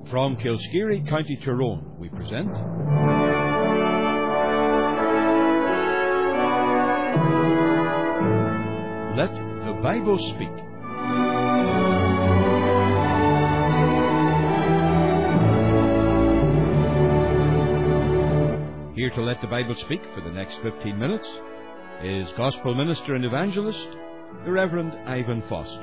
From Kilskeary, County Tyrone, we present Let the Bible Speak. Here to let the Bible speak for the next 15 minutes is Gospel Minister and Evangelist, the Reverend Ivan Foster.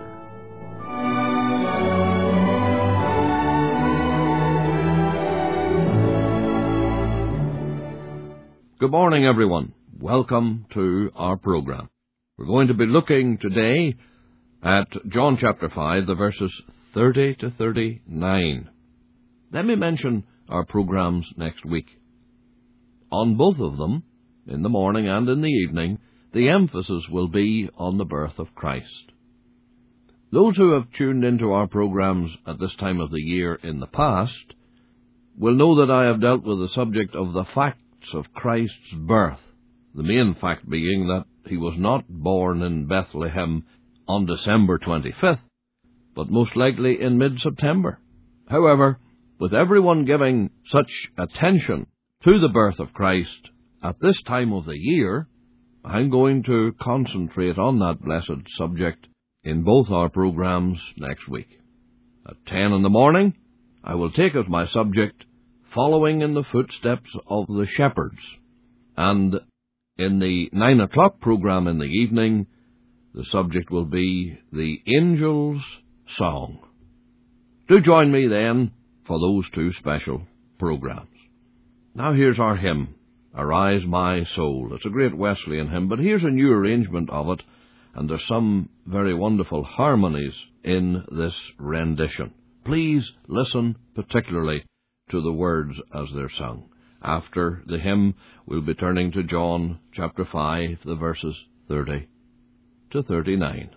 Good morning, everyone. Welcome to our program. We're going to be looking today at John chapter 5, the verses 30 to 39. Let me mention our programs next week. On both of them, in the morning and in the evening, the emphasis will be on the birth of Christ. Those who have tuned into our programs at this time of the year in the past will know that I have dealt with the subject of the facts of Christ's birth, the main fact being that he was not born in Bethlehem on December 25th, but most likely in mid-September. However, with everyone giving such attention to the birth of Christ at this time of the year, I'm going to concentrate on that blessed subject in both our programs next week. At 10 in the morning, I will take as my subject following in the footsteps of the shepherds. And in the 9 o'clock program in the evening, the subject will be the Angel's Song. Do join me then for those two special programs. Now here's our hymn, Arise My Soul. It's a great Wesleyan hymn, but here's a new arrangement of it, and there's some very wonderful harmonies in this rendition. Please listen particularly to the words as they're sung. After the hymn, we'll be turning to John chapter 5, the verses 30 to 39.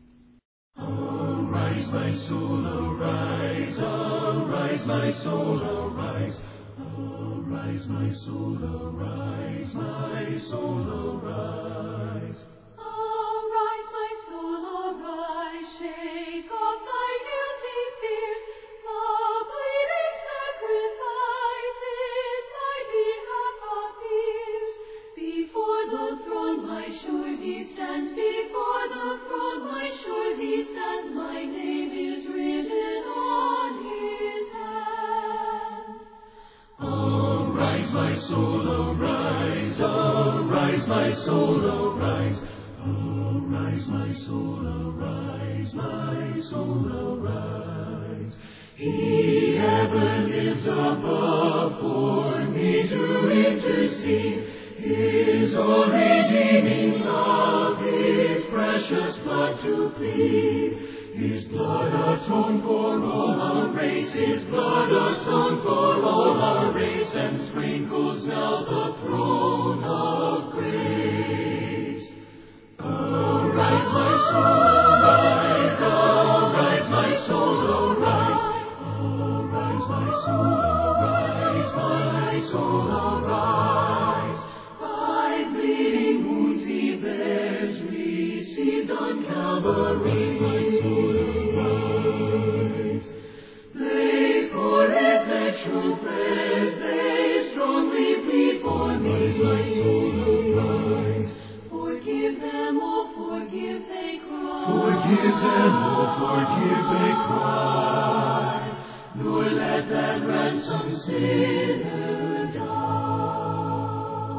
Arise, my soul, arise, arise, my soul, arise. Arise, my soul, arise, my soul, arise. Arise, my soul, arise, shake off thy guilty fears. The bleeding sacrifice in thy behalf appears. Before the throne my surety stands, before the throne my surety stands. My name is written on his hand. Arise, my soul, arise, arise, my soul, arise. Arise, my soul, arise, my soul, arise. He ever lives above for me to intercede. His all redeeming love, His precious blood to plead. His blood atoned for all our race, His blood atoned for all our race, and sprinkles now the throne of grace. Arise, my soul, arise, arise, my soul, arise. Arise, my soul, arise, my soul, arise. Thy bleeding wounds He bears, received on Calvary, my soul, arise. They pour effectual prayers, they strongly plead for me, my soul, arise. Forgive them, oh forgive, they cry. Forgive them, oh forgive, they cry. Nor let that ransomed sinner die.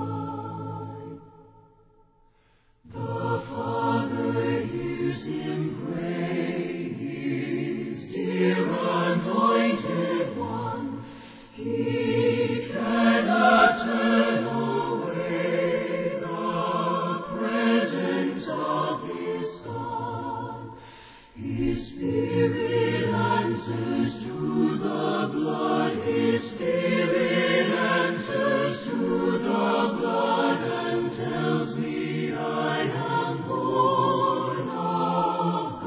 The Father hears him pray, His dear anointed one. He cannot turn away the presence of His Son. His Spirit answers to the blood, His Spirit answers to the blood, and tells me I am born of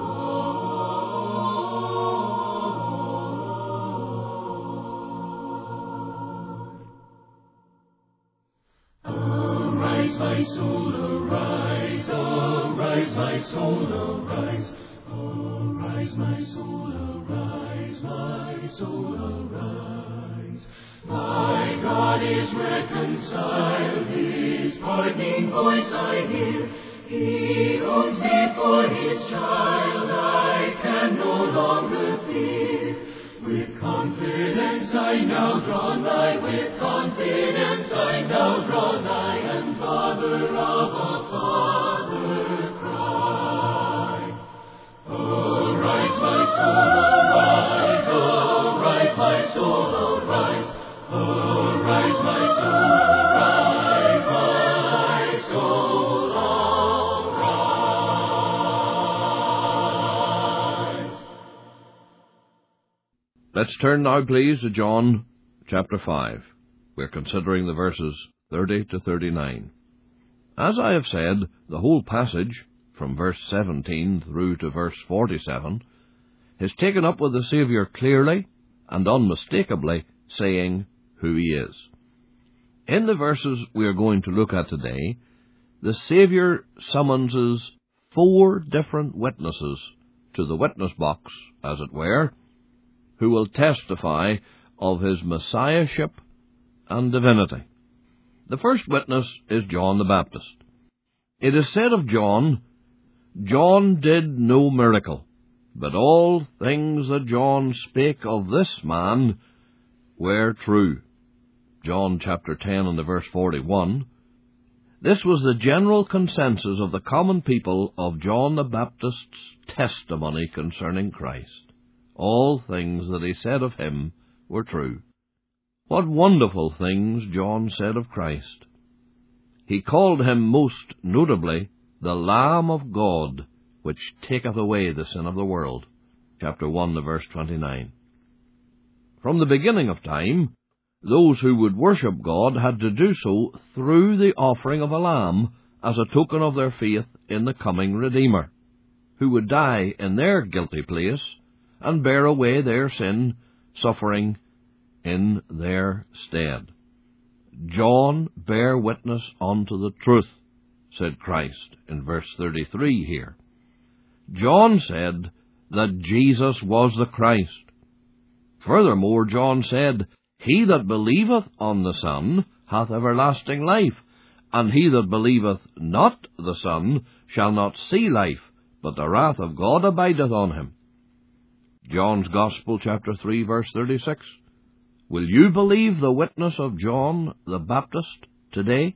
God. Arise, my soul, arise, arise, my soul, arise. Arise, my soul, arise, my soul, arise. God is reconciled, His pardoning voice I hear. He owns me for His child, I can no longer fear. With confidence I now draw nigh, with confidence I now draw nigh, and Father of a Father cry. Arise, my soul, arise, arise, my soul, arise. Arise, my soul, arise, my soul, arise. Let's turn now, please, to John chapter 5. We're considering the verses 30 to 39. As I have said, the whole passage, from verse 17 through to verse 47, is taken up with the Saviour clearly and unmistakably saying who He is. In the verses we are going to look at today, the Saviour summonses 4 different witnesses to the witness box, as it were, who will testify of His Messiahship and divinity. The first witness is John the Baptist. It is said of John, John did no miracle, but all things that John spake of this man were true. John chapter 10 and the verse 41. This was the general consensus of the common people of John the Baptist's testimony concerning Christ. All things that he said of Him were true. What wonderful things John said of Christ! He called Him most notably the Lamb of God, which taketh away the sin of the world. Chapter 1, the verse 29. From the beginning of time, those who would worship God had to do so through the offering of a lamb as a token of their faith in the coming Redeemer, who would die in their guilty place and bear away their sin, suffering in their stead. John bare witness unto the truth, said Christ in verse 33 here. John said that Jesus was the Christ. Furthermore, John said, He that believeth on the Son hath everlasting life, and he that believeth not the Son shall not see life, but the wrath of God abideth on him. John's Gospel, chapter 3, verse 36. Will you believe the witness of John the Baptist today?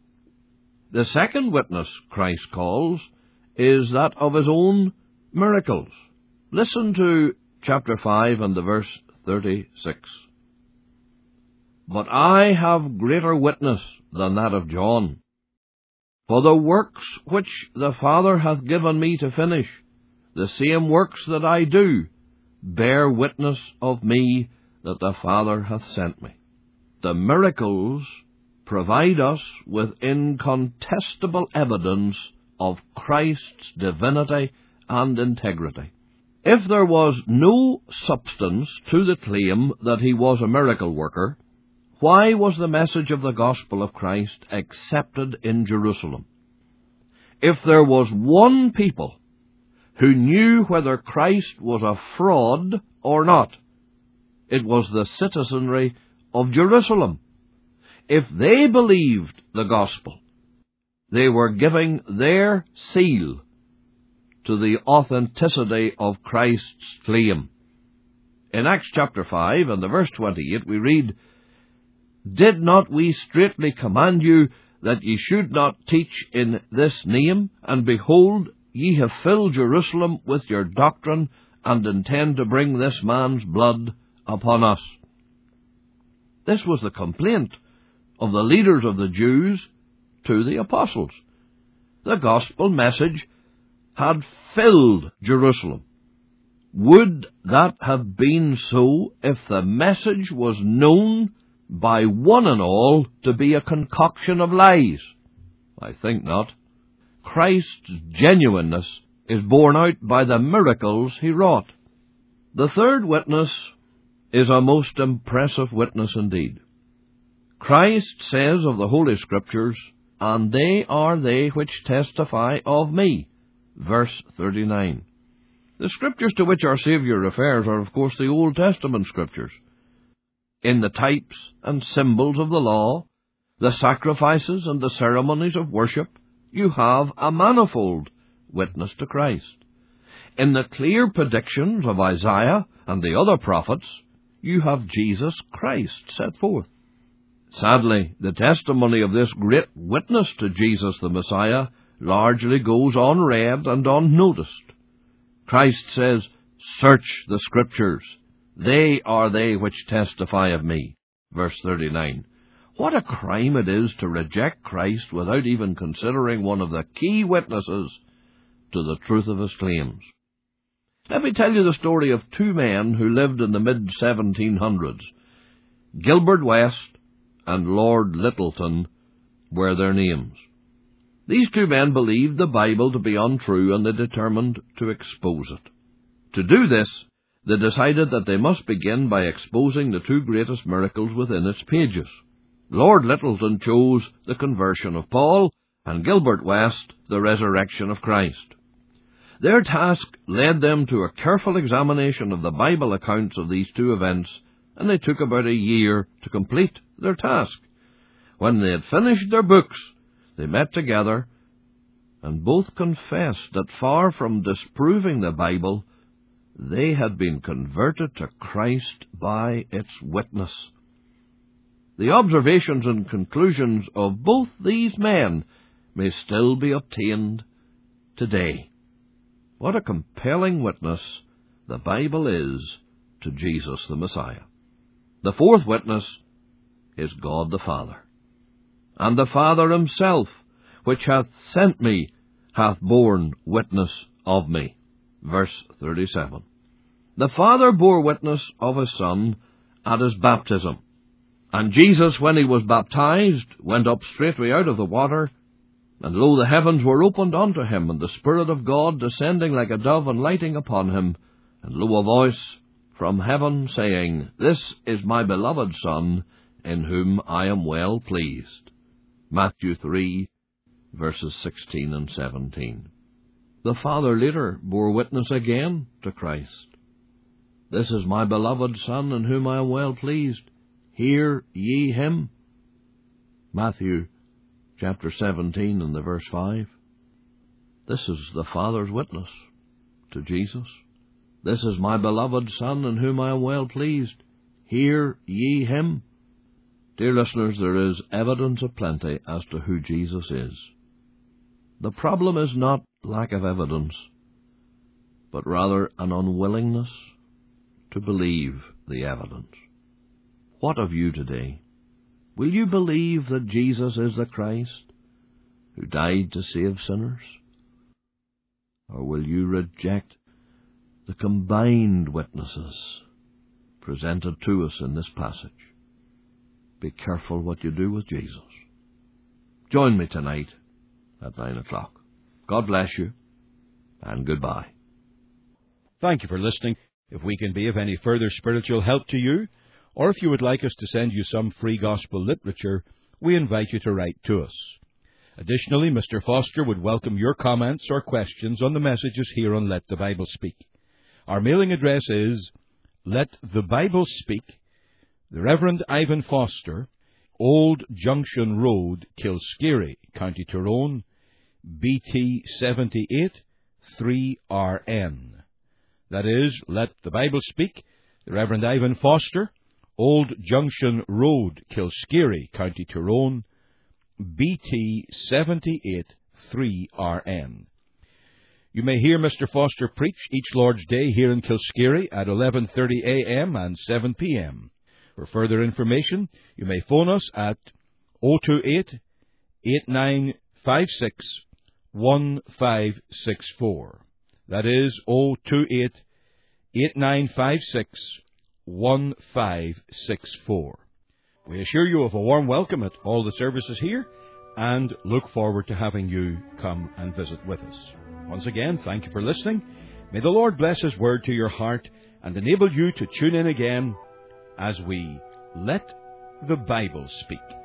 The second witness Christ calls is that of His own miracles. Listen to chapter 5 and the verse 36. But I have greater witness than that of John. For the works which the Father hath given me to finish, the same works that I do, bear witness of me that the Father hath sent me. The miracles provide us with incontestable evidence of Christ's divinity and integrity. If there was no substance to the claim that He was a miracle worker, why was the message of the gospel of Christ accepted in Jerusalem? If there was one people who knew whether Christ was a fraud or not, it was the citizenry of Jerusalem. If they believed the gospel, they were giving their seal to the authenticity of Christ's claim. In Acts chapter 5 and the verse 28 we read, Did not we straitly command you that ye should not teach in this name? And behold, ye have filled Jerusalem with your doctrine, and intend to bring this man's blood upon us. This was the complaint of the leaders of the Jews to the apostles. The gospel message had filled Jerusalem. Would that have been so if the message was known by one and all to be a concoction of lies? I think not. Christ's genuineness is borne out by the miracles He wrought. The third witness is a most impressive witness indeed. Christ says of the Holy Scriptures, And they are they which testify of me. Verse 39. The Scriptures to which our Saviour refers are, of course, the Old Testament Scriptures. in the types and symbols of the law, the sacrifices and the ceremonies of worship, you have a manifold witness to Christ. In the clear predictions of Isaiah and the other prophets, you have Jesus Christ set forth. Sadly, the testimony of this great witness to Jesus the Messiah largely goes unread and unnoticed. Christ says, "Search the Scriptures. They are they which testify of me." Verse 39. What a crime it is to reject Christ without even considering one of the key witnesses to the truth of his claims. Let me tell you the story of two men who lived in the mid-1700s. Gilbert West and Lord Lyttelton were their names. These two men believed the Bible to be untrue, and they determined to expose it. To do this, they decided that they must begin by exposing the two greatest miracles within its pages. Lord Lyttelton chose the conversion of Paul, and Gilbert West the resurrection of Christ. Their task led them to a careful examination of the Bible accounts of these two events, and they took about a year to complete their task. When they had finished their books, they met together, and both confessed that far from disproving the Bible, they had been converted to Christ by its witness. The observations and conclusions of both these men may still be obtained today. What a compelling witness the Bible is to Jesus the Messiah. The fourth witness is God the Father. And the Father himself, which hath sent me, hath borne witness of me. Verse 37. The Father bore witness of his Son at his baptism. And Jesus, when he was baptized, went up straightway out of the water, and lo, the heavens were opened unto him, and the Spirit of God descending like a dove and lighting upon him. And lo, a voice from heaven saying, This is my beloved Son, in whom I am well pleased. Matthew 3, verses 16 and 17. The Father later bore witness again to Christ. This is my beloved Son, in whom I am well pleased. Hear ye him. Matthew chapter 17 and the verse 5. This is the Father's witness to Jesus. This is my beloved Son, in whom I am well pleased. Hear ye him. Dear listeners, there is evidence aplenty as to who Jesus is. The problem is not lack of evidence, but rather an unwillingness to believe the evidence. What of you today? Will you believe that Jesus is the Christ who died to save sinners? Or will you reject the combined witnesses presented to us in this passage? Be careful what you do with Jesus. Join me tonight at 9 o'clock. God bless you, and goodbye. Thank you for listening. If we can be of any further spiritual help to you, or if you would like us to send you some free gospel literature, we invite you to write to us. Additionally, Mr. Foster would welcome your comments or questions on the messages here on Let the Bible Speak. Our mailing address is Let the Bible Speak, the Reverend Ivan Foster, Old Junction Road, Kilskeary, County Tyrone, BT 78 3RN. That is, Let the Bible Speak, the Reverend Ivan Foster, Old Junction Road, Kilskeary, County Tyrone, BT 78 3RN. You may hear Mr. Foster preach each Lord's Day here in Kilskeary at 11:30 a.m. and 7 p.m. For further information, you may phone us at 028-8956-1564. That is 028-8956-1564. We assure you of a warm welcome at all the services here and look forward to having you come and visit with us. Once again, thank you for listening. May the Lord bless His word to your heart and enable you to tune in again as we Let the Bible Speak.